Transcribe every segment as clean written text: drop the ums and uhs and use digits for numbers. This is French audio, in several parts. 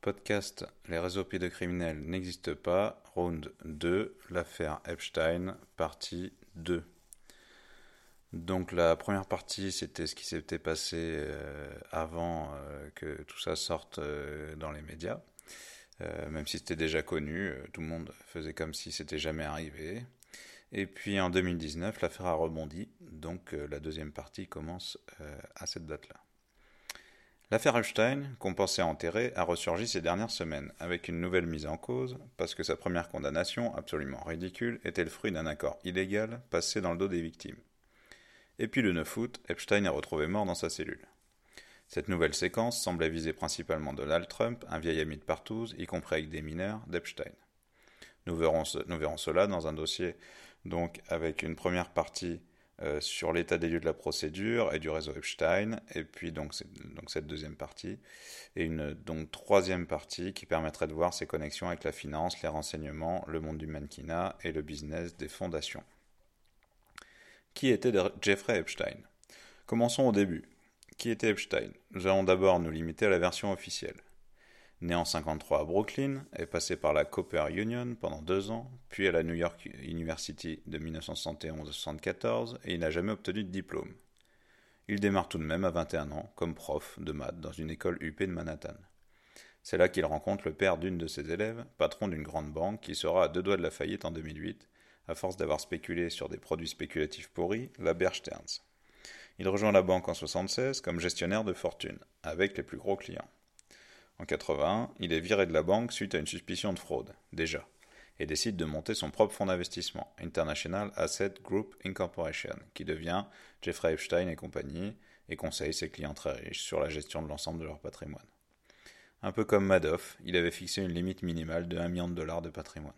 podcast Les réseaux pédocriminels n'existent pas, round 2, l'affaire Epstein, partie 2. Donc la première partie, c'était ce qui s'était passé avant que tout ça sorte dans les médias. Même si c'était déjà connu, tout le monde faisait comme si c'était jamais arrivé. Et puis en 2019, l'affaire a rebondi, donc la deuxième partie commence à cette date-là. L'affaire Epstein, qu'on pensait enterrée, a ressurgi ces dernières semaines, avec une nouvelle mise en cause, parce que sa première condamnation, absolument ridicule, était le fruit d'un accord illégal passé dans le dos des victimes. Et puis le 9 août, Epstein est retrouvé mort dans sa cellule. Cette nouvelle séquence semblait viser principalement Donald Trump, un vieil ami de partouze, y compris avec des mineurs, d'Epstein. Nous verrons cela dans un dossier, donc avec une première partie sur l'état des lieux de la procédure et du réseau Epstein, et puis donc cette deuxième partie, et une donc troisième partie qui permettrait de voir ses connexions avec la finance, les renseignements, le monde du mannequinat et le business des fondations. Qui était Jeffrey Epstein ? Commençons au début. Qui était Epstein ? Nous allons d'abord nous limiter à la version officielle. Né en 1953 à Brooklyn, est passé par la Cooper Union pendant 2 ans, puis à la New York University de 1971 à 1974, et il n'a jamais obtenu de diplôme. Il démarre tout de même à 21 ans comme prof de maths dans une école UP de Manhattan. C'est là qu'il rencontre le père d'une de ses élèves, patron d'une grande banque qui sera à 2 doigts de la faillite en 2008, à force d'avoir spéculé sur des produits spéculatifs pourris, la Bear Stearns. Il rejoint la banque en 1976 comme gestionnaire de fortune, avec les plus gros clients. En 1981, il est viré de la banque suite à une suspicion de fraude, déjà, et décide de monter son propre fonds d'investissement, International Asset Group Incorporation, qui devient Jeffrey Epstein et compagnie, et conseille ses clients très riches sur la gestion de l'ensemble de leur patrimoine. Un peu comme Madoff, il avait fixé une limite minimale de $1 million de patrimoine.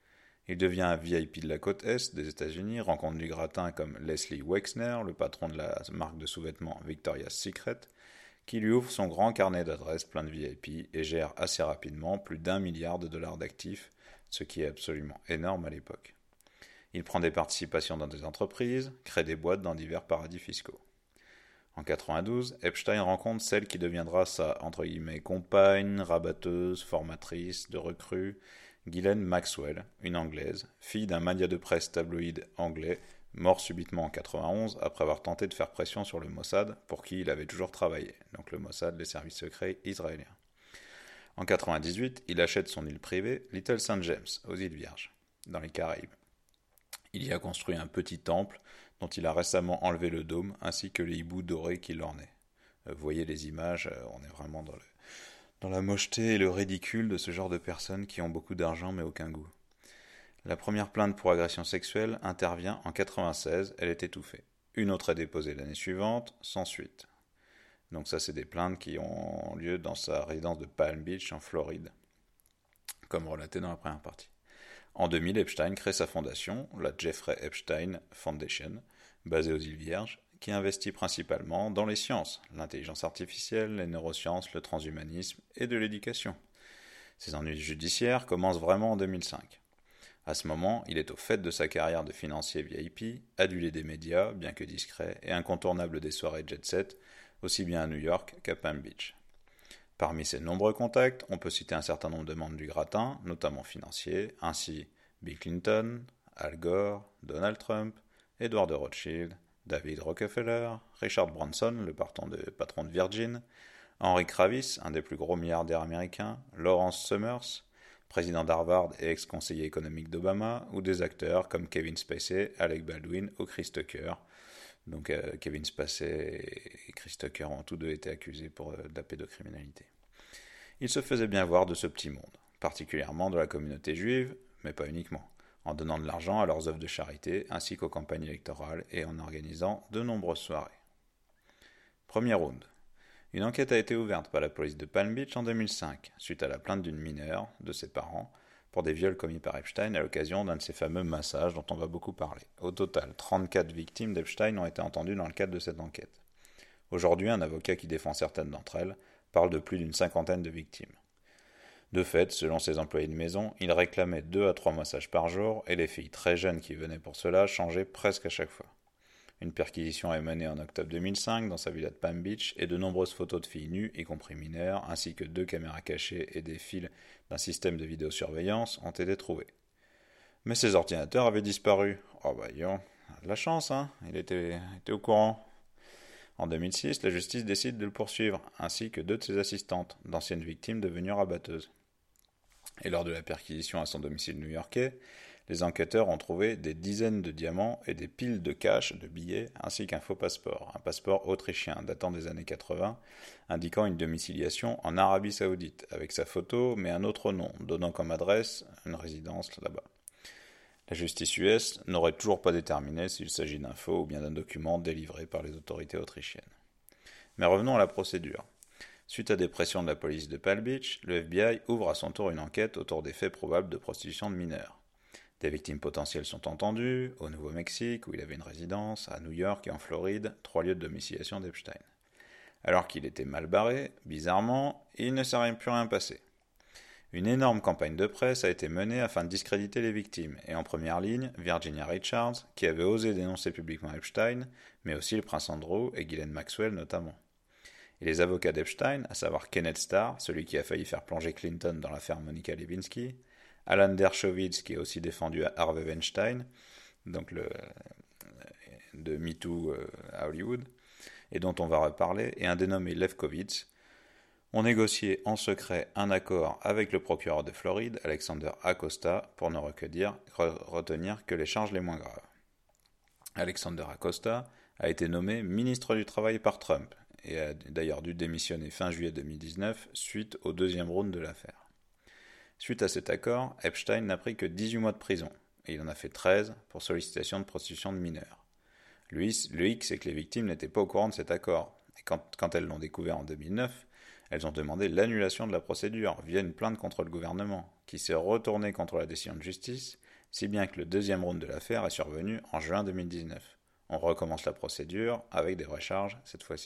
Il devient un VIP de la côte Est des États-Unis, rencontre du gratin comme Leslie Wexner, le patron de la marque de sous-vêtements Victoria's Secret, qui lui ouvre son grand carnet d'adresses plein de VIP et gère assez rapidement plus d'$1 milliard d'actifs, ce qui est absolument énorme à l'époque. Il prend des participations dans des entreprises, crée des boîtes dans divers paradis fiscaux. En 1992, Epstein rencontre celle qui deviendra sa « compagne, rabatteuse, formatrice de recrues », Ghislaine Maxwell, une Anglaise, fille d'un magnat de presse tabloïd anglais, mort subitement en 1991 après avoir tenté de faire pression sur le Mossad, pour qui il avait toujours travaillé, donc le Mossad, les services secrets israéliens. En 1998, il achète son île privée, Little St. James, aux îles Vierges, dans les Caraïbes. Il y a construit un petit temple dont il a récemment enlevé le dôme, ainsi que les hiboux dorés qui l'ornaient. Vous voyez les images, on est vraiment dans la mocheté et le ridicule de ce genre de personnes qui ont beaucoup d'argent mais aucun goût. La première plainte pour agression sexuelle intervient en 1996, elle est étouffée. Une autre est déposée l'année suivante, sans suite. Donc ça, c'est des plaintes qui ont lieu dans sa résidence de Palm Beach, en Floride, comme relaté dans la première partie. En 2000, Epstein crée sa fondation, la Jeffrey Epstein Foundation, basée aux îles Vierges, qui investit principalement dans les sciences, l'intelligence artificielle, les neurosciences, le transhumanisme et de l'éducation. Ses ennuis judiciaires commencent vraiment en 2005. À ce moment, il est au fait de sa carrière de financier VIP, adulé des médias, bien que discret, et incontournable des soirées jet-set, aussi bien à New York qu'à Palm Beach. Parmi ses nombreux contacts, on peut citer un certain nombre de membres du gratin, notamment financiers, ainsi Bill Clinton, Al Gore, Donald Trump, Edward de Rothschild, David Rockefeller, Richard Branson, le patron de Virgin, Henry Kravis, un des plus gros milliardaires américains, Lawrence Summers, président d'Harvard et ex-conseiller économique d'Obama, ou des acteurs comme Kevin Spacey, Alec Baldwin ou Chris Tucker. Donc Kevin Spacey et Chris Tucker ont tous deux été accusés pour de la pédocriminalité. Il se faisait bien voir de ce petit monde, particulièrement de la communauté juive, mais pas uniquement, en donnant de l'argent à leurs œuvres de charité ainsi qu'aux campagnes électorales et en organisant de nombreuses soirées. Premier round. Une enquête a été ouverte par la police de Palm Beach en 2005, suite à la plainte d'une mineure, de ses parents, pour des viols commis par Epstein à l'occasion d'un de ces fameux massages dont on va beaucoup parler. Au total, 34 victimes d'Epstein ont été entendues dans le cadre de cette enquête. Aujourd'hui, un avocat qui défend certaines d'entre elles parle de plus d'une 50aine de victimes. De fait, selon ses employés de maison, il réclamait 2 à 3 massages par jour et les filles très jeunes qui venaient pour cela changeaient presque à chaque fois. Une perquisition est menée en octobre 2005 dans sa villa de Palm Beach et de nombreuses photos de filles nues, y compris mineures, ainsi que 2 caméras cachées et des fils d'un système de vidéosurveillance ont été trouvés. Mais ces ordinateurs avaient disparu. Oh bah yon, de la chance, hein, il était au courant. En 2006, la justice décide de le poursuivre, ainsi que 2 de ses assistantes, d'anciennes victimes devenues rabatteuses. Et lors de la perquisition à son domicile new-yorkais, les enquêteurs ont trouvé des dizaines de diamants et des piles de cash, de billets, ainsi qu'un faux passeport, un passeport autrichien datant des années 80, indiquant une domiciliation en Arabie Saoudite, avec sa photo mais un autre nom, donnant comme adresse une résidence là-bas. La justice US n'aurait toujours pas déterminé s'il s'agit d'un faux ou bien d'un document délivré par les autorités autrichiennes. Mais revenons à la procédure. Suite à des pressions de la police de Palm Beach, le FBI ouvre à son tour une enquête autour des faits probables de prostitution de mineurs. Des victimes potentielles sont entendues, au Nouveau-Mexique, où il avait une résidence, à New York et en Floride, 3 lieux de domiciliation d'Epstein. Alors qu'il était mal barré, bizarrement, il ne s'est plus rien passé. Une énorme campagne de presse a été menée afin de discréditer les victimes, et en première ligne, Virginia Richards, qui avait osé dénoncer publiquement Epstein, mais aussi le prince Andrew et Ghislaine Maxwell notamment. Et les avocats d'Epstein, à savoir Kenneth Starr, celui qui a failli faire plonger Clinton dans l'affaire Monica Lewinsky, Alan Dershowitz, qui a aussi défendu Harvey Weinstein, donc de MeToo à Hollywood, et dont on va reparler, et un dénommé Lefkowitz, ont négocié en secret un accord avec le procureur de Floride, Alexander Acosta, pour ne retenir que les charges les moins graves. Alexander Acosta a été nommé ministre du Travail par Trump, et a d'ailleurs dû démissionner fin juillet 2019 suite au 2e round de l'affaire. Suite à cet accord, Epstein n'a pris que 18 mois de prison, et il en a fait 13 pour sollicitation de prostitution de mineurs. Le hic, c'est que les victimes n'étaient pas au courant de cet accord, et quand elles l'ont découvert en 2009, elles ont demandé l'annulation de la procédure via une plainte contre le gouvernement, qui s'est retournée contre la décision de justice, si bien que le 2e round de l'affaire est survenu en juin 2019. On recommence la procédure avec des vraies charges cette fois-ci.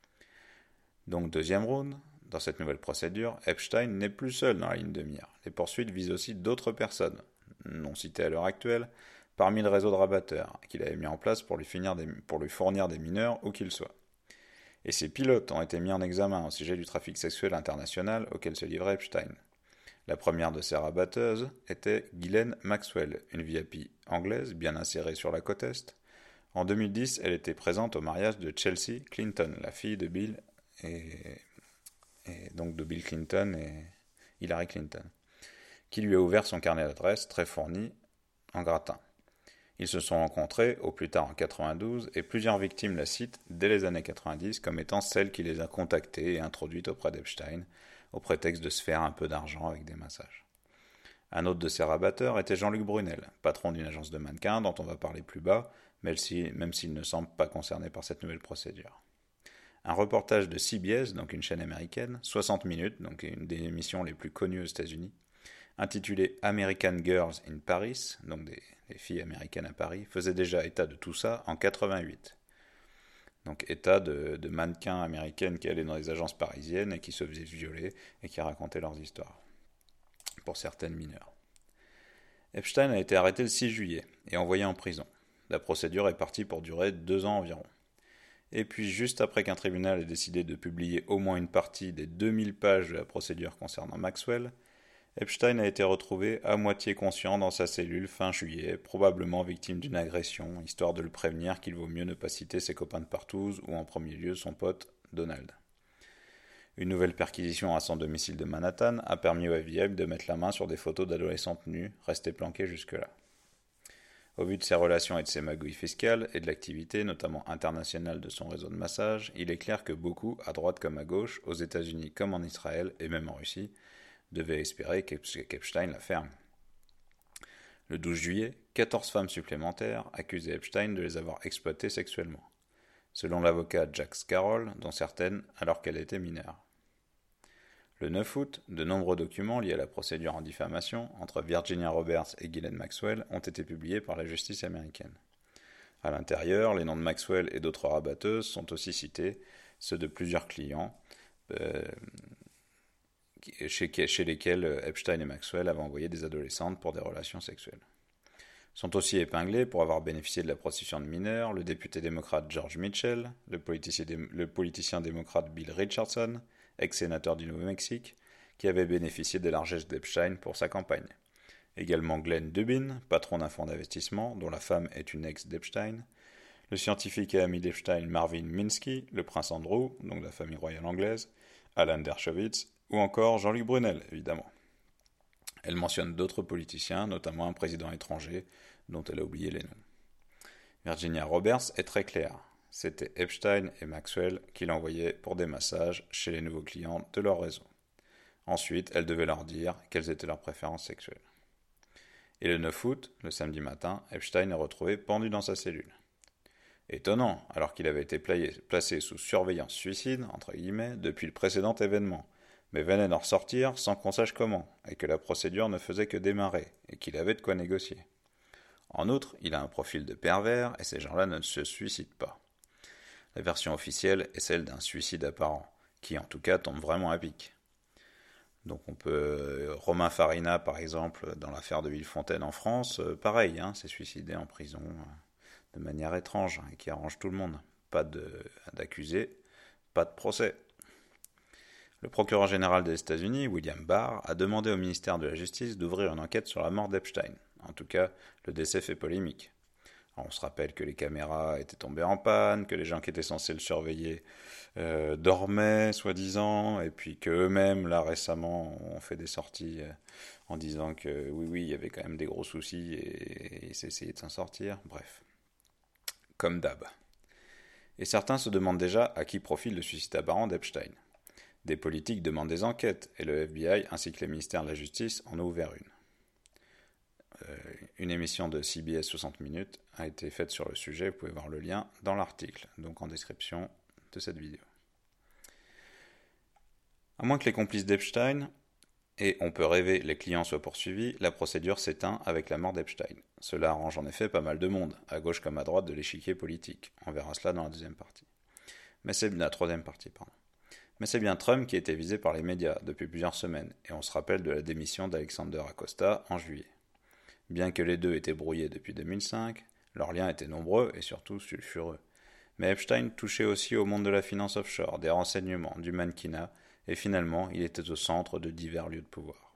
Donc 2e round, dans cette nouvelle procédure, Epstein n'est plus seul dans la ligne de mire. Les poursuites visent aussi d'autres personnes, non citées à l'heure actuelle, parmi le réseau de rabatteurs qu'il avait mis en place pour lui fournir des mineurs où qu'il soit. Et ces pilotes ont été mis en examen au sujet du trafic sexuel international auquel se livrait Epstein. La première de ces rabatteuses était Ghislaine Maxwell, une VIP anglaise bien insérée sur la côte Est. En 2010, elle était présente au mariage de Chelsea Clinton, la fille de Bill donc de Bill Clinton et Hillary Clinton, qui lui a ouvert son carnet d'adresses très fourni en gratin. Ils se sont rencontrés au plus tard en 92 et plusieurs victimes la citent dès les années 90 comme étant celle qui les a contactées et introduites auprès d'Epstein au prétexte de se faire un peu d'argent avec des massages. Un autre de ces rabatteurs était Jean-Luc Brunel, patron d'une agence de mannequins dont on va parler plus bas, même s'il ne semble pas concerné par cette nouvelle procédure. Un reportage de CBS, donc une chaîne américaine, 60 minutes, donc une des émissions les plus connues aux États-Unis, intitulé American Girls in Paris, donc des filles américaines à Paris, faisait déjà état de tout ça en 88. Donc état de mannequins américaines qui allaient dans les agences parisiennes et qui se faisaient violer et qui racontaient leurs histoires, pour certaines mineures. Epstein a été arrêté le 6 juillet et envoyé en prison. La procédure est partie pour durer 2 ans environ. Et puis, juste après qu'un tribunal ait décidé de publier au moins une partie des 2000 pages de la procédure concernant Maxwell, Epstein a été retrouvé à moitié conscient dans sa cellule fin juillet, probablement victime d'une agression, histoire de le prévenir qu'il vaut mieux ne pas citer ses copains de partouze ou en premier lieu son pote Donald. Une nouvelle perquisition à son domicile de Manhattan a permis au FBI de mettre la main sur des photos d'adolescentes nues, restées planquées jusque-là. Au vu de ses relations et de ses magouilles fiscales et de l'activité, notamment internationale de son réseau de massage, il est clair que beaucoup, à droite comme à gauche, aux États-Unis comme en Israël et même en Russie, devaient espérer qu'Epstein la ferme. Le 12 juillet, 14 femmes supplémentaires accusaient Epstein de les avoir exploitées sexuellement, selon l'avocat Jack Carroll, dont certaines alors qu'elle était mineure. Le 9 août, de nombreux documents liés à la procédure en diffamation entre Virginia Roberts et Ghislaine Maxwell ont été publiés par la justice américaine. À l'intérieur, les noms de Maxwell et d'autres rabatteuses sont aussi cités, ceux de plusieurs clients chez lesquels Epstein et Maxwell avaient envoyé des adolescentes pour des relations sexuelles. Sont aussi épinglés pour avoir bénéficié de la prostitution de mineurs le député démocrate George Mitchell, le politicien démocrate Bill Richardson, ex-sénateur du Nouveau-Mexique, qui avait bénéficié des largesses d'Epstein pour sa campagne. Également Glenn Dubin, patron d'un fonds d'investissement dont la femme est une ex d'Epstein, le scientifique et ami d'Epstein Marvin Minsky, le prince Andrew, donc de la famille royale anglaise, Alan Dershowitz, ou encore Jean-Luc Brunel, évidemment. Elle mentionne d'autres politiciens, notamment un président étranger, dont elle a oublié les noms. Virginia Roberts est très claire. C'était Epstein et Maxwell qui l'envoyaient pour des massages chez les nouveaux clients de leur réseau. Ensuite, elle devait leur dire quelles étaient leurs préférences sexuelles. Et le 9 août, le samedi matin, Epstein est retrouvé pendu dans sa cellule. Étonnant, alors qu'il avait été placé sous surveillance suicide, entre guillemets, depuis le précédent événement, mais venait d'en ressortir sans qu'on sache comment, et que la procédure ne faisait que démarrer, et qu'il avait de quoi négocier. En outre, il a un profil de pervers, et ces gens-là ne se suicident pas. La version officielle est celle d'un suicide apparent, qui en tout cas tombe vraiment à pic. Donc on peut... Romain Farina, par exemple, dans l'affaire de Villefontaine en France, pareil, s'est suicidé en prison de manière étrange, et qui arrange tout le monde. Pas d'accusé, pas de procès. Le procureur général des États-Unis, William Barr, a demandé au ministère de la Justice d'ouvrir une enquête sur la mort d'Epstein. En tout cas, le décès fait polémique. Alors, on se rappelle que les caméras étaient tombées en panne, que les gens qui étaient censés le surveiller dormaient, soi-disant, et puis qu'eux-mêmes, là, récemment, ont fait des sorties en disant que oui, il y avait quand même des gros soucis et ils essayaient de s'en sortir. Bref, comme d'hab. Et certains se demandent déjà à qui profite le suicide apparent d'Epstein. Des politiques demandent des enquêtes, et le FBI ainsi que les ministères de la Justice en ont ouvert une. Une émission de CBS 60 minutes a été faite sur le sujet, vous pouvez voir le lien dans l'article, donc en description de cette vidéo. À moins que les complices d'Epstein, et on peut rêver les clients soient poursuivis, la procédure s'éteint avec la mort d'Epstein. Cela arrange en effet pas mal de monde, à gauche comme à droite de l'échiquier politique. On verra cela dans la troisième partie. Mais c'est bien Trump qui était visé par les médias depuis plusieurs semaines, et on se rappelle de la démission d'Alexander Acosta en juillet. Bien que les deux étaient brouillés depuis 2005, leurs liens étaient nombreux et surtout sulfureux. Mais Epstein touchait aussi au monde de la finance offshore, des renseignements, du mannequinat, et finalement, il était au centre de divers lieux de pouvoir.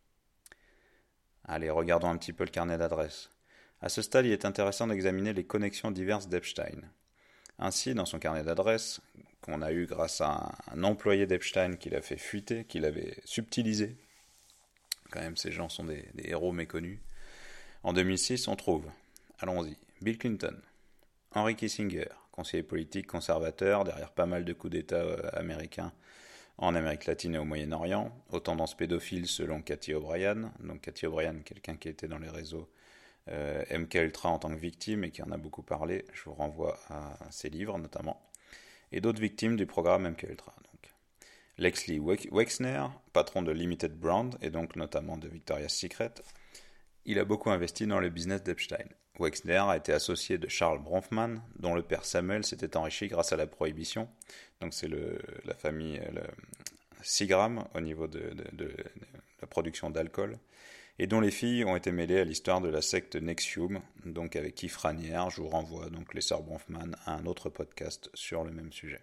Allez, regardons un petit peu le carnet d'adresses. À ce stade, il est intéressant d'examiner les connexions diverses d'Epstein. Ainsi, dans son carnet d'adresses, qu'on a eu grâce à un employé d'Epstein qui l'a fait fuiter, qui l'avait subtilisé, quand même ces gens sont des héros méconnus, en 2006, on trouve, allons-y, Bill Clinton, Henry Kissinger, conseiller politique conservateur derrière pas mal de coups d'État américains en Amérique latine et au Moyen-Orient, aux tendances pédophiles selon Cathy O'Brien. Donc Cathy O'Brien, quelqu'un qui était dans les réseaux MKUltra en tant que victime et qui en a beaucoup parlé. Je vous renvoie à ses livres notamment. Et d'autres victimes du programme MKUltra. Donc Lexley Wexner, patron de Limited Brand et donc notamment de Victoria's Secret. Il a beaucoup investi dans le business d'Epstein. Wexner a été associé de Charles Bronfman, dont le père Samuel s'était enrichi grâce à la prohibition. Donc c'est la famille Seagram au niveau de la production d'alcool, et dont les filles ont été mêlées à l'histoire de la secte NXIVM, donc avec Keith Raniere. Je vous renvoie donc les sœurs Bronfman à un autre podcast sur le même sujet.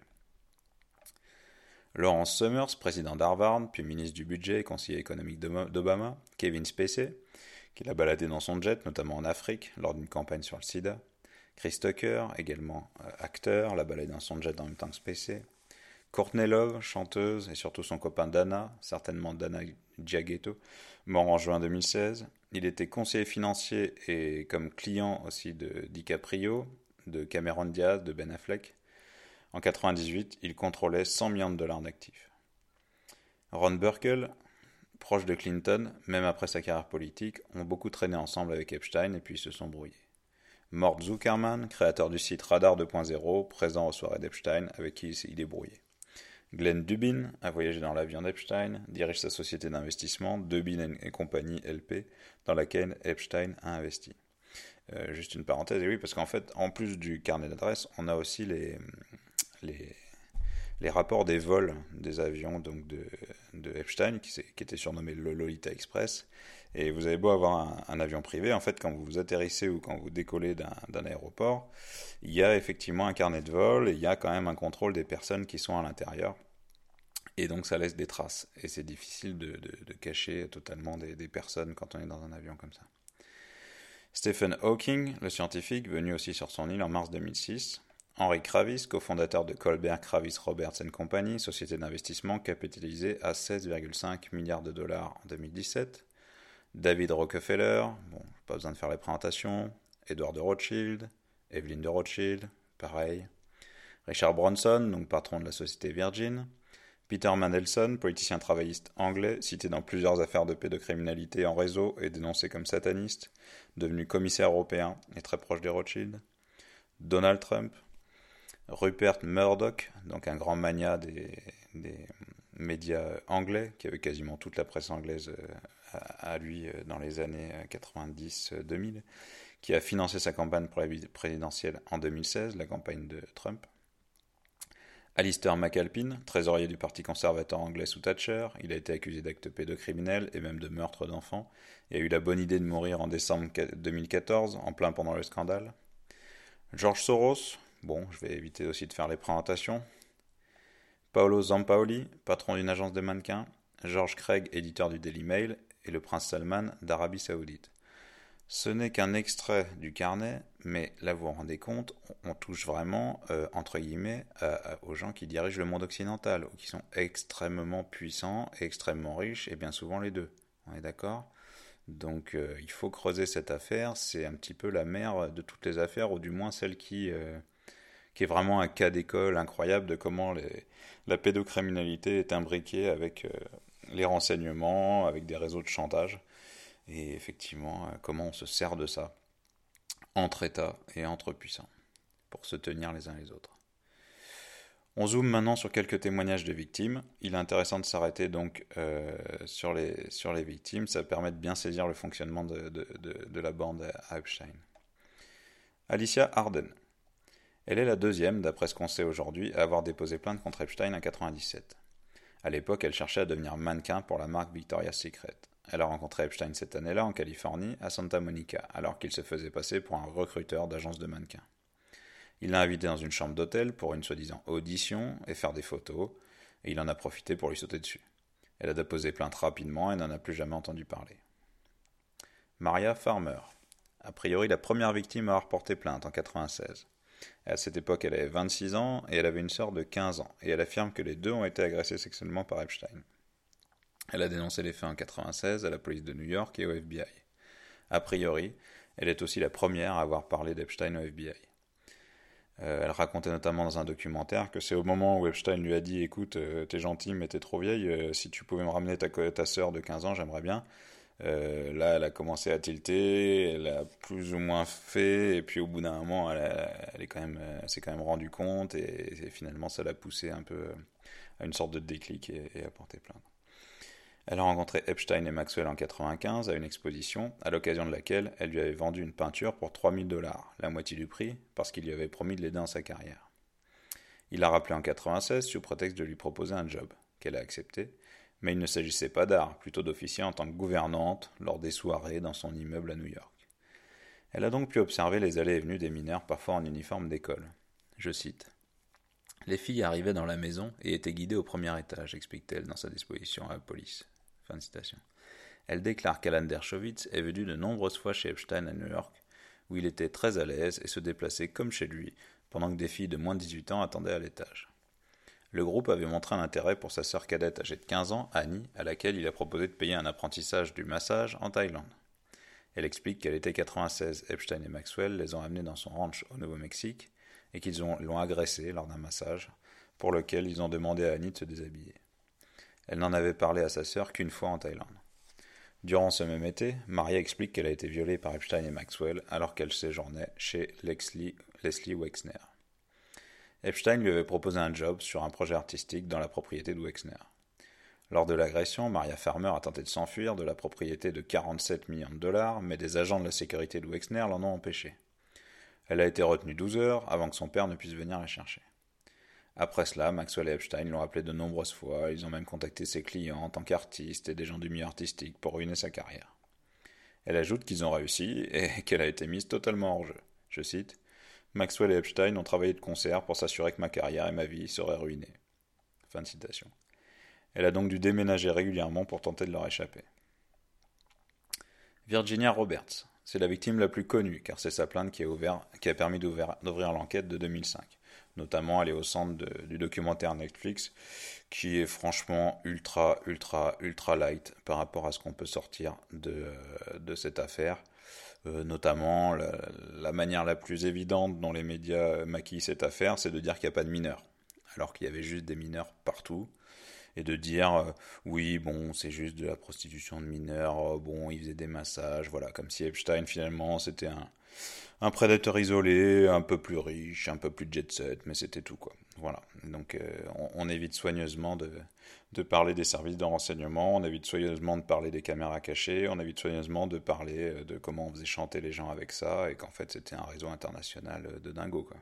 Lawrence Summers, président d'Harvard, puis ministre du budget et conseiller économique d'Obama. Kevin Spacey, qui l'a baladé dans son jet, notamment en Afrique, lors d'une campagne sur le sida. Chris Tucker, également acteur, l'a baladé dans son jet en même temps que Spacey. Courtney Love, chanteuse, et surtout son copain Dana, certainement Dana Giagetto, mort en juin 2016. Il était conseiller financier et comme client aussi de DiCaprio, de Cameron Diaz, de Ben Affleck. En 1998, il contrôlait 100 millions de dollars d'actifs. Ron Burkle, proche de Clinton, même après sa carrière politique, ont beaucoup traîné ensemble avec Epstein et puis ils se sont brouillés. Mort Zuckerman, créateur du site Radar 2.0, présent aux soirées d'Epstein, avec qui il est brouillé. Glenn Dubin a voyagé dans l'avion d'Epstein, dirige sa société d'investissement, Dubin et compagnie LP, dans laquelle Epstein a investi. Juste une parenthèse, et oui, parce qu'en fait, en plus du carnet d'adresses, on a aussi les rapports des vols des avions donc de Epstein, qui était surnommé le Lolita Express. Et vous avez beau avoir un avion privé, en fait, quand vous atterrissez ou quand vous décollez d'un aéroport, il y a effectivement un carnet de vol et il y a quand même un contrôle des personnes qui sont à l'intérieur. Et donc ça laisse des traces. Et c'est difficile de cacher totalement des personnes quand on est dans un avion comme ça. Stephen Hawking, le scientifique, venu aussi sur son île en mars 2006. Henry Kravis, cofondateur de Colbert Kravis Roberts & Company, société d'investissement capitalisée à 16,5 milliards de dollars en 2017. David Rockefeller, bon, pas besoin de faire les présentations. Edward de Rothschild, Evelyn de Rothschild, pareil. Richard Branson, donc patron de la société Virgin. Peter Mandelson, politicien travailliste anglais, cité dans plusieurs affaires de pédocriminalité en réseau et dénoncé comme sataniste, devenu commissaire européen et très proche des Rothschild. Donald Trump. Rupert Murdoch, donc un grand magnat des médias anglais, qui avait quasiment toute la presse anglaise à lui dans les années 90-2000, qui a financé sa campagne pour la présidentielle en 2016, la campagne de Trump. Alistair McAlpin, trésorier du Parti conservateur anglais sous Thatcher, il a été accusé d'actes pédocriminels et même de meurtre d'enfants, et a eu la bonne idée de mourir en décembre 2014, en plein pendant le scandale. George Soros, bon, je vais éviter aussi de faire les présentations. Paolo Zampaoli, patron d'une agence de mannequins. George Craig, éditeur du Daily Mail. Et le prince Salman d'Arabie Saoudite. Ce n'est qu'un extrait du carnet, mais là vous vous rendez compte, on touche vraiment, entre guillemets, aux gens qui dirigent le monde occidental, ou qui sont extrêmement puissants, extrêmement riches, et bien souvent les deux. On est d'accord ? Donc il faut creuser cette affaire, c'est un petit peu la mère de toutes les affaires, ou du moins celle qui est vraiment un cas d'école incroyable de comment la pédocriminalité est imbriquée avec les renseignements, avec des réseaux de chantage, et effectivement comment on se sert de ça entre États et entre puissants pour se tenir les uns les autres. On zoome maintenant sur quelques témoignages de victimes. Il est intéressant de s'arrêter donc sur les victimes, ça permet de bien saisir le fonctionnement de la bande à Epstein. Alicia Harden. Elle est la deuxième, d'après ce qu'on sait aujourd'hui, à avoir déposé plainte contre Epstein en 1997. À l'époque, elle cherchait à devenir mannequin pour la marque Victoria's Secret. Elle a rencontré Epstein cette année-là en Californie, à Santa Monica, alors qu'il se faisait passer pour un recruteur d'agence de mannequins. Il l'a invité dans une chambre d'hôtel pour une soi-disant audition et faire des photos, et il en a profité pour lui sauter dessus. Elle a déposé plainte rapidement et n'en a plus jamais entendu parler. Maria Farmer. A priori, la première victime à avoir porté plainte en 1996. À cette époque, elle avait 26 ans et elle avait une sœur de 15 ans, et elle affirme que les deux ont été agressés sexuellement par Epstein. Elle a dénoncé les faits en 1996 à la police de New York et au FBI. A priori, elle est aussi la première à avoir parlé d'Epstein au FBI. Elle racontait notamment dans un documentaire que c'est au moment où Epstein lui a dit « Écoute, t'es gentil mais t'es trop vieille, si tu pouvais me ramener ta sœur de 15 ans, j'aimerais bien ». Là, elle a commencé à tilter, elle a plus ou moins fait, et puis au bout d'un moment, elle s'est quand même rendue compte, et finalement, ça l'a poussé un peu à une sorte de déclic et à porter plainte. Elle a rencontré Epstein et Maxwell en 1995 à une exposition, à l'occasion de laquelle elle lui avait vendu une peinture pour $3000, la moitié du prix, parce qu'il lui avait promis de l'aider dans sa carrière. Il l'a rappelé en 1996 sous prétexte de lui proposer un job, qu'elle a accepté, mais il ne s'agissait pas d'art, plutôt d'officier en tant que gouvernante lors des soirées dans son immeuble à New York. Elle a donc pu observer les allées et venues des mineurs, parfois en uniforme d'école. Je cite. « Les filles arrivaient dans la maison et étaient guidées au premier étage, explique-t-elle dans sa disposition à la police. » Fin de citation. Elle déclare qu'Alan Dershowitz est venu de nombreuses fois chez Epstein à New York, où il était très à l'aise et se déplaçait comme chez lui, pendant que des filles de moins de 18 ans attendaient à l'étage. Le groupe avait montré un intérêt pour sa sœur cadette âgée de 15 ans, Annie, à laquelle il a proposé de payer un apprentissage du massage en Thaïlande. Elle explique qu'à l'été 1996, Epstein et Maxwell les ont amenés dans son ranch au Nouveau-Mexique et qu'ils l'ont agressée lors d'un massage, pour lequel ils ont demandé à Annie de se déshabiller. Elle n'en avait parlé à sa sœur qu'une fois en Thaïlande. Durant ce même été, Maria explique qu'elle a été violée par Epstein et Maxwell alors qu'elle séjournait chez Leslie Wexner. Epstein lui avait proposé un job sur un projet artistique dans la propriété de Wexner. Lors de l'agression, Maria Farmer a tenté de s'enfuir de la propriété de 47 millions de dollars, mais des agents de la sécurité de Wexner l'en ont empêché. Elle a été retenue 12 heures avant que son père ne puisse venir la chercher. Après cela, Maxwell et Epstein l'ont appelé de nombreuses fois, ils ont même contacté ses clients en tant qu'artiste et des gens du milieu artistique pour ruiner sa carrière. Elle ajoute qu'ils ont réussi et qu'elle a été mise totalement hors jeu. Je cite, Maxwell et Epstein ont travaillé de concert pour s'assurer que ma carrière et ma vie seraient ruinées. Fin de citation. Elle a donc dû déménager régulièrement pour tenter de leur échapper. Virginia Roberts, c'est la victime la plus connue, car c'est sa plainte qui a permis d'ouvrir l'enquête de 2005. Notamment, elle est au centre du documentaire Netflix, qui est franchement ultra light par rapport à ce qu'on peut sortir de cette affaire. Notamment, la manière la plus évidente dont les médias maquillent cette affaire, c'est de dire qu'il n'y a pas de mineurs, alors qu'il y avait juste des mineurs partout. Et de dire oui, bon, c'est juste de la prostitution de mineurs, bon, il faisait des massages, voilà, comme si Epstein finalement c'était un prédateur isolé, un peu plus riche, un peu plus jet set, mais c'était tout quoi. Voilà, donc on évite soigneusement de parler des services de renseignement, on évite soigneusement de parler des caméras cachées, on évite soigneusement de parler de comment on faisait chanter les gens avec ça, et qu'en fait c'était un réseau international de dingo quoi.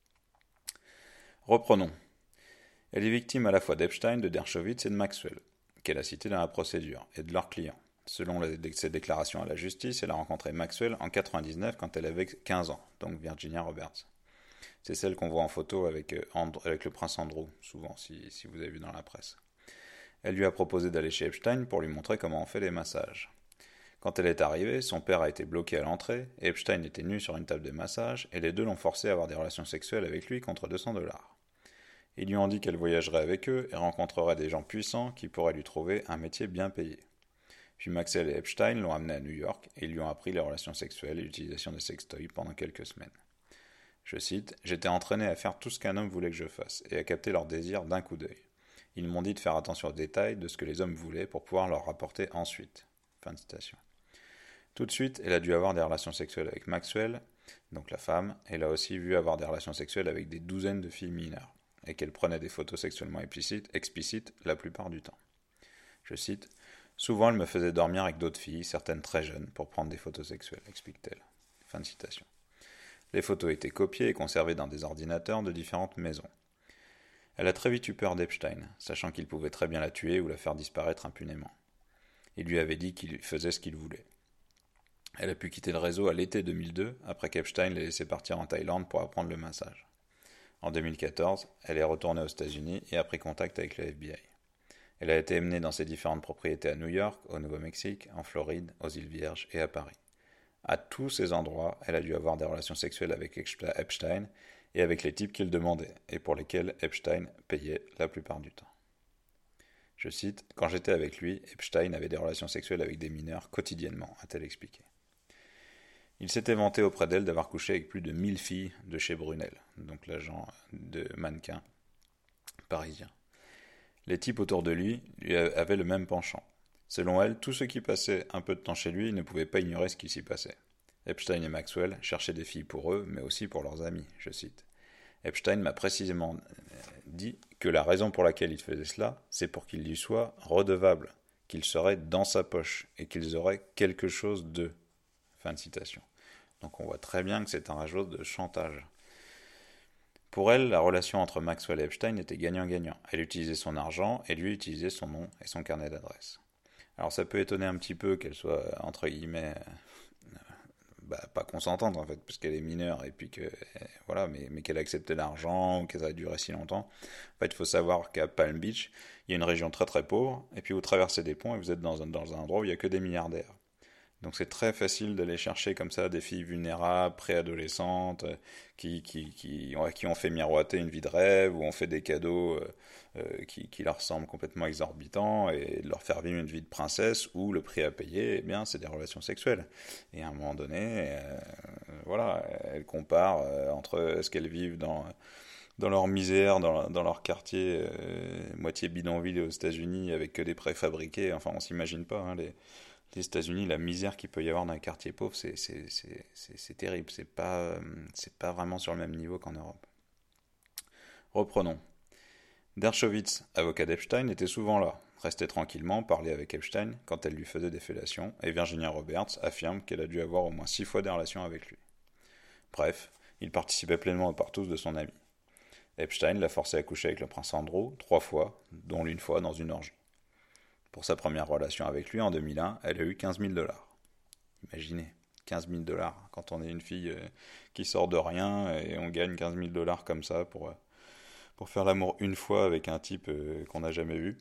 Reprenons. Elle est victime à la fois d'Epstein, de Dershowitz et de Maxwell, qu'elle a cités dans la procédure, et de leurs clients. Selon ses déclarations à la justice, elle a rencontré Maxwell en 1999 quand elle avait 15 ans, donc Virginia Roberts. C'est celle qu'on voit en photo avec le prince Andrew, souvent, si vous avez vu dans la presse. Elle lui a proposé d'aller chez Epstein pour lui montrer comment on fait les massages. Quand elle est arrivée, son père a été bloqué à l'entrée, et Epstein était nu sur une table de massage, et les deux l'ont forcé à avoir des relations sexuelles avec lui contre $200. Ils lui ont dit qu'elle voyagerait avec eux et rencontrerait des gens puissants qui pourraient lui trouver un métier bien payé. Puis Maxwell et Epstein l'ont amené à New York et ils lui ont appris les relations sexuelles et l'utilisation de sextoys pendant quelques semaines. Je cite, « J'étais entraîné à faire tout ce qu'un homme voulait que je fasse et à capter leurs désirs d'un coup d'œil. Ils m'ont dit de faire attention aux détails de ce que les hommes voulaient pour pouvoir leur rapporter ensuite. » Fin de citation. Tout de suite, elle a dû avoir des relations sexuelles avec Maxwell, donc la femme, et l'a aussi vu avoir des relations sexuelles avec des douzaines de filles mineures, et qu'elle prenait des photos sexuellement explicites la plupart du temps. Je cite, « Souvent, elle me faisait dormir avec d'autres filles, certaines très jeunes, pour prendre des photos sexuelles, explique-t-elle. » Fin de citation. Les photos étaient copiées et conservées dans des ordinateurs de différentes maisons. Elle a très vite eu peur d'Epstein, sachant qu'il pouvait très bien la tuer ou la faire disparaître impunément. Il lui avait dit qu'il faisait ce qu'il voulait. Elle a pu quitter le réseau à l'été 2002, après qu'Epstein l'ait laissé partir en Thaïlande pour apprendre le massage. En 2014, elle est retournée aux États-Unis et a pris contact avec le FBI. Elle a été emmenée dans ses différentes propriétés à New York, au Nouveau-Mexique, en Floride, aux îles Vierges et à Paris. À tous ces endroits, elle a dû avoir des relations sexuelles avec Epstein et avec les types qu'il demandait, et pour lesquels Epstein payait la plupart du temps. Je cite, « Quand j'étais avec lui, Epstein avait des relations sexuelles avec des mineurs quotidiennement, a-t-elle expliqué. Il s'était vanté auprès d'elle d'avoir couché avec plus de 1000 filles de chez Brunel, donc l'agent de mannequin parisien. Les types autour de lui avaient le même penchant. Selon elle, tous ceux qui passaient un peu de temps chez lui ne pouvaient pas ignorer ce qui s'y passait. Epstein et Maxwell cherchaient des filles pour eux, mais aussi pour leurs amis, je cite. Epstein m'a précisément dit que la raison pour laquelle il faisait cela, c'est pour qu'ils lui soient redevables, qu'ils seraient dans sa poche et qu'ils auraient quelque chose d'eux. Fin de citation. Donc on voit très bien que c'est un rajout de chantage. Pour elle, la relation entre Maxwell et Epstein était gagnant-gagnant. Elle utilisait son argent et lui utilisait son nom et son carnet d'adresse. Alors ça peut étonner un petit peu qu'elle soit, entre guillemets, pas consentante en fait, parce qu'elle est mineure, et puis que, voilà, mais qu'elle a accepté l'argent, ou qu'elle a duré si longtemps. En fait, il faut savoir qu'à Palm Beach, il y a une région très très pauvre, et puis vous traversez des ponts et vous êtes dans un endroit où il n'y a que des milliardaires. Donc c'est très facile d'aller chercher comme ça des filles vulnérables, préadolescentes, qui ont fait miroiter une vie de rêve, ou ont fait des cadeaux qui leur semblent complètement exorbitants, et de leur faire vivre une vie de princesse où le prix à payer, eh bien, c'est des relations sexuelles. Et à un moment donné, voilà, elles comparent entre ce qu'elles vivent dans leur misère, dans leur quartier moitié bidonville aux États-Unis avec que des préfabriqués. Enfin, on s'imagine pas, hein, les États-Unis, la misère qu'il peut y avoir dans les quartiers pauvres, c'est terrible. C'est pas vraiment sur le même niveau qu'en Europe. Reprenons. Dershowitz, avocat d'Epstein, était souvent là, restait tranquillement, parlait avec Epstein quand elle lui faisait des fellations, et Virginia Roberts affirme qu'elle a dû avoir au moins 6 fois des relations avec lui. Bref, il participait pleinement aux partous de son ami. Epstein l'a forcé à coucher avec le prince Andrew 3 fois, dont une fois dans une orgie. Pour sa première relation avec lui en 2001, elle a eu 15 000 $. Imaginez, 15 000 $. Quand on est une fille qui sort de rien et on gagne 15 000 $ comme ça pour faire l'amour une fois avec un type qu'on n'a jamais vu.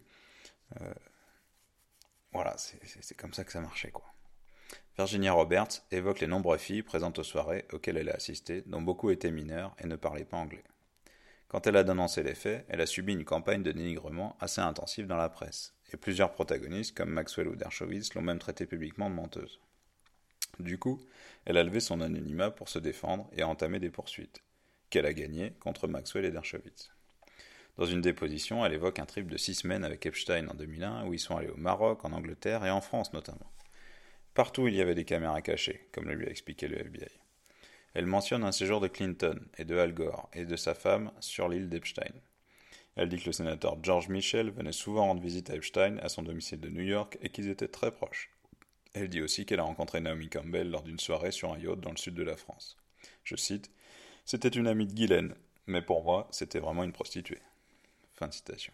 Voilà, c'est comme ça que ça marchait, quoi. Virginia Roberts évoque les nombreuses filles présentes aux soirées auxquelles elle a assisté, dont beaucoup étaient mineures et ne parlaient pas anglais. Quand elle a dénoncé les faits, elle a subi une campagne de dénigrement assez intensive dans la presse, et plusieurs protagonistes comme Maxwell ou Dershowitz l'ont même traitée publiquement de menteuse. Du coup, elle a levé son anonymat pour se défendre et a entamé des poursuites, qu'elle a gagnées contre Maxwell et Dershowitz. Dans une déposition, elle évoque un trip de 6 semaines avec Epstein en 2001 où ils sont allés au Maroc, en Angleterre et en France notamment. Partout il y avait des caméras cachées, comme le lui a expliqué le FBI. Elle mentionne un séjour de Clinton et de Al Gore et de sa femme sur l'île d'Epstein. Elle dit que le sénateur George Mitchell venait souvent rendre visite à Epstein à son domicile de New York et qu'ils étaient très proches. Elle dit aussi qu'elle a rencontré Naomi Campbell lors d'une soirée sur un yacht dans le sud de la France. Je cite, « C'était une amie de Guylaine, mais pour moi, c'était vraiment une prostituée. » Fin de citation.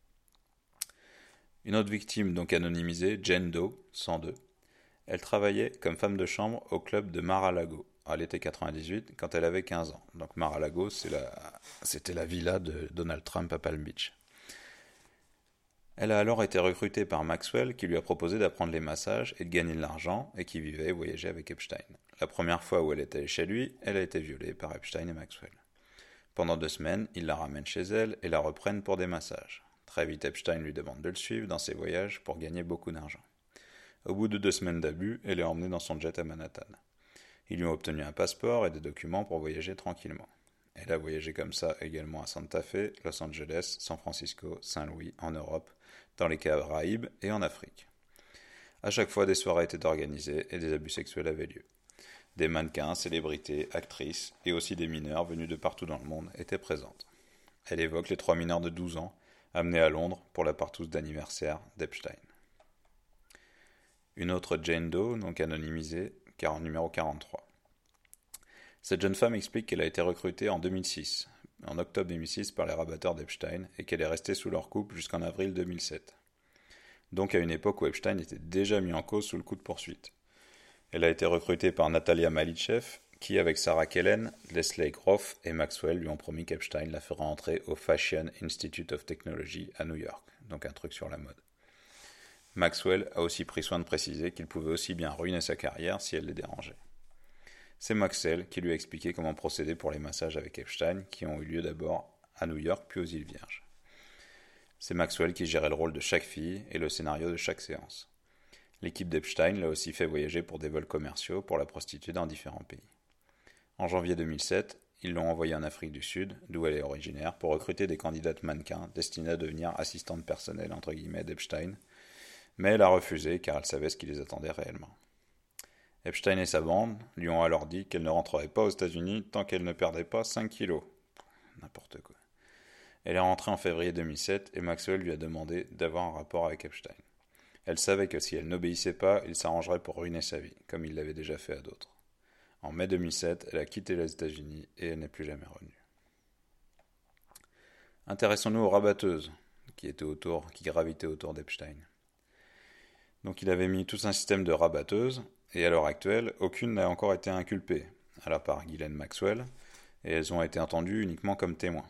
Une autre victime, donc anonymisée, Jane Doe, 102. Elle travaillait comme femme de chambre au club de Mar-a-Lago à l'été 98 quand elle avait 15 ans. Donc Mar-a-Lago, c'était la villa de Donald Trump à Palm Beach. Elle a alors été recrutée par Maxwell qui lui a proposé d'apprendre les massages et de gagner de l'argent et qui vivait et voyageait avec Epstein. La première fois où elle est allée chez lui, elle a été violée par Epstein et Maxwell. Pendant 2 semaines, ils la ramènent chez elle et la reprennent pour des massages. Très vite, Epstein lui demande de le suivre dans ses voyages pour gagner beaucoup d'argent. Au bout de 2 semaines d'abus, elle est emmenée dans son jet à Manhattan. Ils lui ont obtenu un passeport et des documents pour voyager tranquillement. Elle a voyagé comme ça également à Santa Fe, Los Angeles, San Francisco, Saint-Louis, en Europe, dans les Caraïbes et en Afrique. À chaque fois, des soirées étaient organisées et des abus sexuels avaient lieu. Des mannequins, célébrités, actrices et aussi des mineurs venus de partout dans le monde étaient présentes. Elle évoque les 3 mineurs de 12 ans amenés à Londres pour la partouze d'anniversaire d'Epstein. Une autre Jane Doe, donc anonymisée, numéro 43. Cette jeune femme explique qu'elle a été recrutée en octobre 2006 par les rabatteurs d'Epstein et qu'elle est restée sous leur coupe jusqu'en avril 2007. Donc à une époque où Epstein était déjà mis en cause sous le coup de poursuite. Elle a été recrutée par Natalia Malichev, qui, avec Sarah Kellen, Leslie Groff et Maxwell, lui ont promis qu'Epstein la ferait entrer au Fashion Institute of Technology à New York, donc un truc sur la mode. Maxwell a aussi pris soin de préciser qu'il pouvait aussi bien ruiner sa carrière si elle les dérangeait. C'est Maxwell qui lui a expliqué comment procéder pour les massages avec Epstein, qui ont eu lieu d'abord à New York puis aux îles Vierges. C'est Maxwell qui gérait le rôle de chaque fille et le scénario de chaque séance. L'équipe d'Epstein l'a aussi fait voyager pour des vols commerciaux pour la prostituer dans différents pays. En janvier 2007, ils l'ont envoyée en Afrique du Sud, d'où elle est originaire, pour recruter des candidates mannequins destinées à devenir assistantes personnelles entre guillemets d'Epstein, mais elle a refusé car elle savait ce qui les attendait réellement. Epstein et sa bande lui ont alors dit qu'elle ne rentrerait pas aux États-Unis tant qu'elle ne perdait pas 5 kilos. N'importe quoi. Elle est rentrée en février 2007 et Maxwell lui a demandé d'avoir un rapport avec Epstein. Elle savait que si elle n'obéissait pas, il s'arrangerait pour ruiner sa vie, comme il l'avait déjà fait à d'autres. En mai 2007, elle a quitté les États-Unis et elle n'est plus jamais revenue. Intéressons-nous aux rabatteuses qui gravitaient autour d'Epstein. Donc il avait mis tout un système de rabatteuses, et à l'heure actuelle, aucune n'a encore été inculpée, à la part Ghislaine Maxwell, et elles ont été entendues uniquement comme témoins.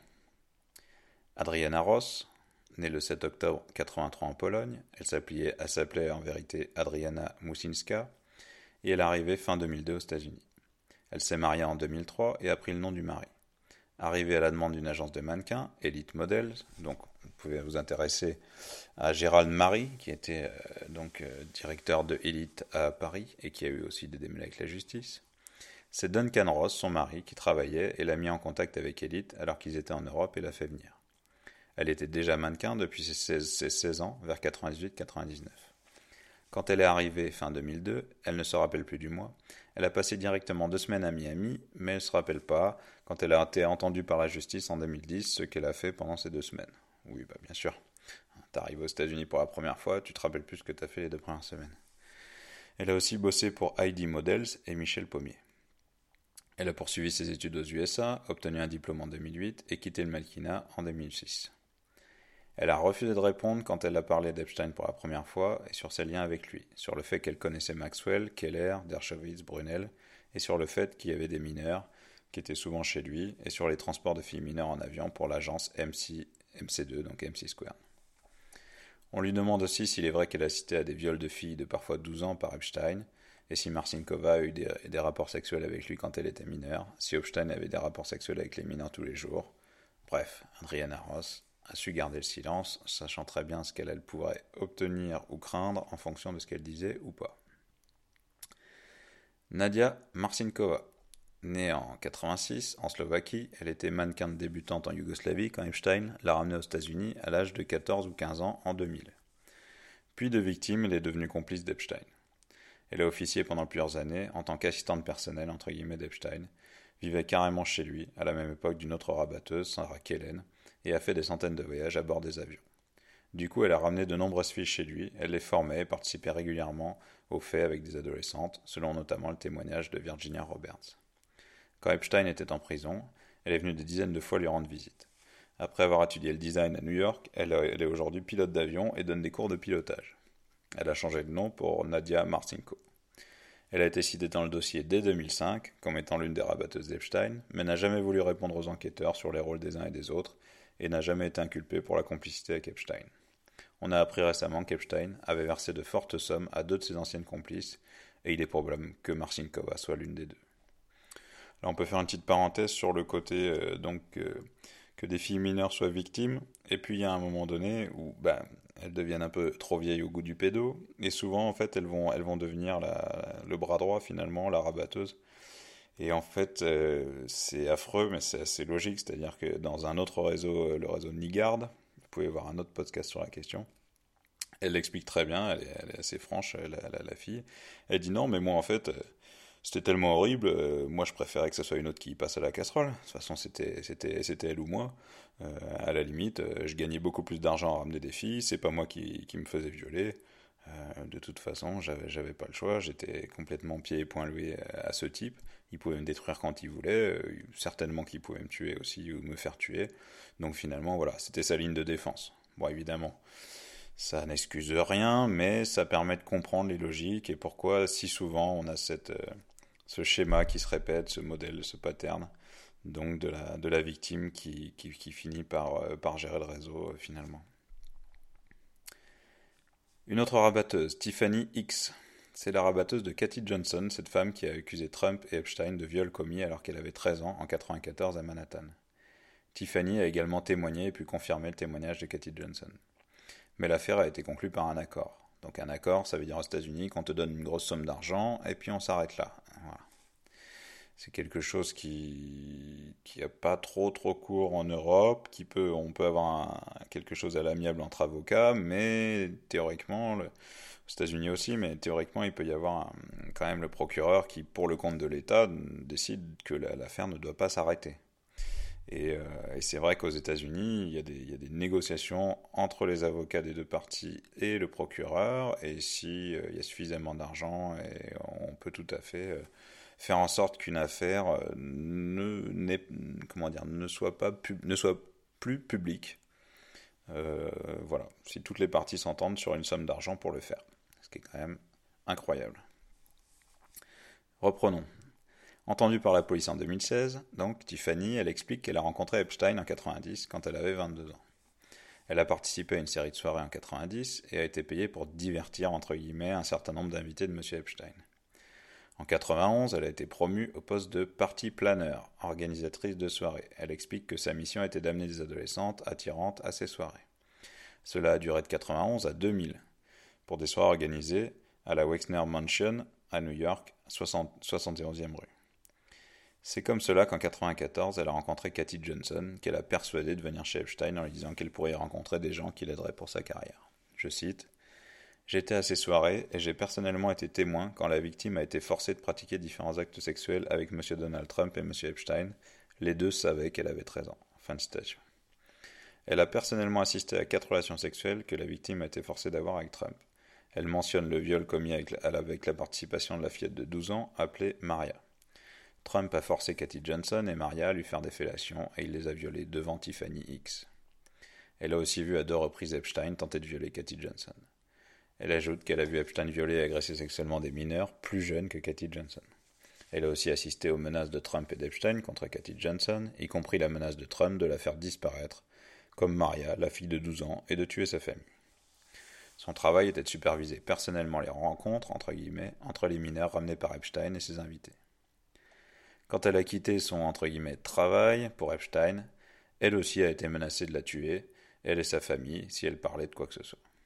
Adriana Ross, née le 7 octobre 1983 en Pologne, elle s'appelait en vérité Adriana Musinska, et elle est arrivée fin 2002 aux États-Unis. Elle s'est mariée en 2003 et a pris le nom du mari. Arrivée à la demande d'une agence de mannequins, Elite Models, donc vous pouvez vous intéresser à Gérald Marie, qui était directeur de Elite à Paris et qui a eu aussi des démêlés avec la justice. C'est Duncan Ross, son mari, qui travaillait et l'a mis en contact avec Elite alors qu'ils étaient en Europe et l'a fait venir. Elle était déjà mannequin depuis ses 16 ans, vers 98-99. Quand elle est arrivée fin 2002, elle ne se rappelle plus du mois. Elle a passé directement 2 semaines à Miami, mais elle ne se rappelle pas quand elle a été entendue par la justice en 2010, ce qu'elle a fait pendant ces 2 semaines. Oui, bien sûr. T'arrives aux États-Unis pour la première fois, tu te rappelles plus ce que t'as fait les 2 premières semaines. Elle a aussi bossé pour Heidi Models et Michel Pommier. Elle a poursuivi ses études aux USA, obtenu un diplôme en 2008 et quitté le mannequinat en 2006. Elle a refusé de répondre quand elle a parlé d'Epstein pour la première fois et sur ses liens avec lui, sur le fait qu'elle connaissait Maxwell, Keller, Dershowitz, Brunel, et sur le fait qu'il y avait des mineurs qui étaient souvent chez lui, et sur les transports de filles mineures en avion pour l'agence MC2, donc MC Squared. On lui demande aussi s'il est vrai qu'elle a assisté à des viols de filles de parfois 12 ans par Epstein, et si Marcinkova a eu des rapports sexuels avec lui quand elle était mineure, si Epstein avait des rapports sexuels avec les mineurs tous les jours. Bref, Adriana Ross a su garder le silence, sachant très bien ce qu'elle pourrait obtenir ou craindre en fonction de ce qu'elle disait ou pas. Nadia Marcinkova, née en 86 en Slovaquie, elle était mannequin de débutante en Yougoslavie quand Epstein l'a ramenée aux États-Unis à l'âge de 14 ou 15 ans en 2000. Puis de victime, elle est devenue complice d'Epstein. Elle a officié pendant plusieurs années en tant qu'assistante personnelle entre guillemets d'Epstein, vivait carrément chez lui à la même époque d'une autre rabatteuse, Sarah Kellen, et a fait des centaines de voyages à bord des avions. Du coup, elle a ramené de nombreuses filles chez lui, elle les formait et participait régulièrement aux faits avec des adolescentes, selon notamment le témoignage de Virginia Roberts. Quand Epstein était en prison, elle est venue des dizaines de fois lui rendre visite. Après avoir étudié le design à New York, elle est aujourd'hui pilote d'avion et donne des cours de pilotage. Elle a changé de nom pour Nadia Marcinko. Elle a été citée dans le dossier dès 2005 comme étant l'une des rabatteuses d'Epstein, mais n'a jamais voulu répondre aux enquêteurs sur les rôles des uns et des autres et n'a jamais été inculpée pour la complicité avec Epstein. On a appris récemment qu'Epstein avait versé de fortes sommes à 2 de ses anciennes complices et il est probable que Marcinkova soit l'une des 2. Là, on peut faire une petite parenthèse sur le côté que des filles mineures soient victimes, et puis il y a un moment donné où elles deviennent un peu trop vieilles au goût du pédo, et souvent en fait elles vont devenir le bras droit finalement, la rabatteuse. Et en fait c'est affreux, mais c'est assez logique, c'est-à-dire que dans un autre réseau, le réseau Nigard, vous pouvez voir un autre podcast sur la question, elle l'explique très bien, elle est assez franche, la fille. Elle dit non, mais moi en fait, c'était tellement horrible, moi je préférais que ce soit une autre qui passe à la casserole. De toute façon, c'était elle ou moi. À la limite, je gagnais beaucoup plus d'argent à ramener des filles, c'est pas moi qui me faisais violer. De toute façon, j'avais pas le choix, j'étais complètement pieds et poings liés à ce type. Il pouvait me détruire quand il voulait, certainement qu'il pouvait me tuer aussi ou me faire tuer. Donc finalement, voilà, c'était sa ligne de défense. Bon, évidemment, ça n'excuse rien, mais ça permet de comprendre les logiques et pourquoi si souvent on a ce schéma qui se répète, ce modèle, ce pattern, donc de la victime qui finit par gérer le réseau finalement. Une autre rabatteuse, Tiffany X. C'est la rabatteuse de Katie Johnson, cette femme qui a accusé Trump et Epstein de viols commis alors qu'elle avait 13 ans en 1994 à Manhattan. Tiffany a également témoigné et pu confirmer le témoignage de Katie Johnson. Mais l'affaire a été conclue par un accord. Donc un accord, ça veut dire aux États-Unis qu'on te donne une grosse somme d'argent et puis on s'arrête là. Voilà. C'est quelque chose qui a pas trop cours en Europe, on peut avoir quelque chose à l'amiable entre avocats, mais théoriquement, aux États-Unis aussi, mais théoriquement il peut y avoir quand même le procureur qui, pour le compte de l'État, décide que l'affaire ne doit pas s'arrêter. Et c'est vrai qu'aux États-Unis, il y a des négociations entre les avocats des deux parties et le procureur, et si il y a suffisamment d'argent, et on peut tout à fait faire en sorte qu'une affaire ne soit plus publique. Voilà, si toutes les parties s'entendent sur une somme d'argent pour le faire, ce qui est quand même incroyable. Reprenons. Entendue par la police en 2016, donc Tiffany, elle explique qu'elle a rencontré Epstein en 90 quand elle avait 22 ans. Elle a participé à une série de soirées en 90 et a été payée pour divertir entre guillemets un certain nombre d'invités de M. Epstein. En 91, elle a été promue au poste de party planner, organisatrice de soirées. Elle explique que sa mission était d'amener des adolescentes attirantes à ces soirées. Cela a duré de 91 à 2000 pour des soirées organisées à la Wexner Mansion à New York, 71e rue. C'est comme cela qu'en 1994, elle a rencontré Katie Johnson, qu'elle a persuadée de venir chez Epstein en lui disant qu'elle pourrait y rencontrer des gens qui l'aideraient pour sa carrière. Je cite « J'étais à ces soirées et j'ai personnellement été témoin quand la victime a été forcée de pratiquer différents actes sexuels avec M. Donald Trump et M. Epstein. Les deux savaient qu'elle avait 13 ans. » Fin de citation. Elle a personnellement assisté à 4 relations sexuelles que la victime a été forcée d'avoir avec Trump. Elle mentionne le viol commis avec la participation de la fillette de 12 ans appelée Maria. Trump a forcé Katie Johnson et Maria à lui faire des fellations et il les a violées devant Tiffany X. Elle a aussi vu à 2 reprises Epstein tenter de violer Katie Johnson. Elle ajoute qu'elle a vu Epstein violer et agresser sexuellement des mineurs plus jeunes que Katie Johnson. Elle a aussi assisté aux menaces de Trump et d'Epstein contre Katie Johnson, y compris la menace de Trump de la faire disparaître, comme Maria, la fille de 12 ans, et de tuer sa famille. Son travail était de superviser personnellement les rencontres, entre guillemets, entre les mineurs ramenés par Epstein et ses invités. Quand elle a quitté son, entre guillemets, travail pour Epstein, elle aussi a été menacée de la tuer, elle et sa famille, si elle parlait de quoi que ce soit.